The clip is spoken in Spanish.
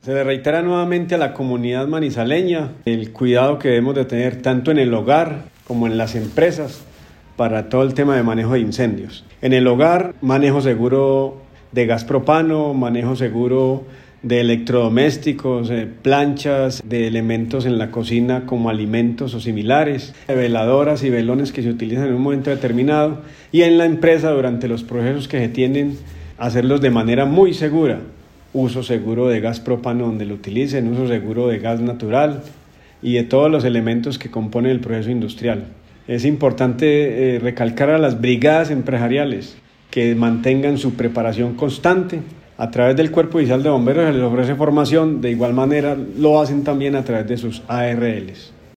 Se le reitera nuevamente a la comunidad manizaleña el cuidado que debemos de tener tanto en el hogar como en las empresas para todo el tema de manejo de incendios. En el hogar, manejo seguro de gas propano, manejo seguro de electrodomésticos, planchas, de elementos en la cocina como alimentos o similares, de veladoras y velones que se utilizan en un momento determinado, y en la empresa durante los procesos que se tienen, hacerlos de manera muy segura. Uso seguro de gas propano donde lo utilicen, uso seguro de gas natural y de todos los elementos que componen el proceso industrial. Es importante recalcar a las brigadas empresariales que mantengan su preparación constante. A través del Cuerpo Oficial de Bomberos se les ofrece formación, de igual manera lo hacen también a través de sus ARLs.